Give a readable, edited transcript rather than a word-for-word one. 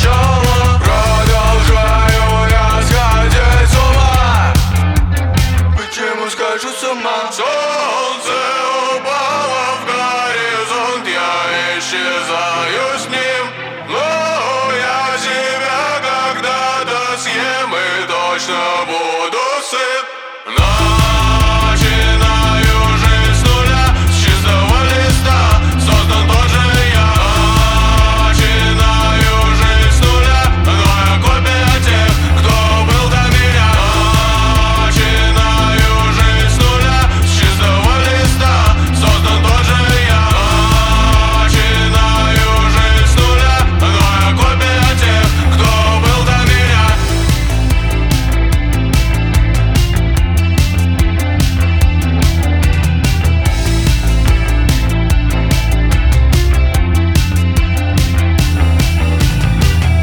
начало. Продолжаю я сходить с ума. Почему схожу с ума? Солнце упало в горизонт, я исчезаю с ним. Но я себя когда-то съем и точно буду сыт.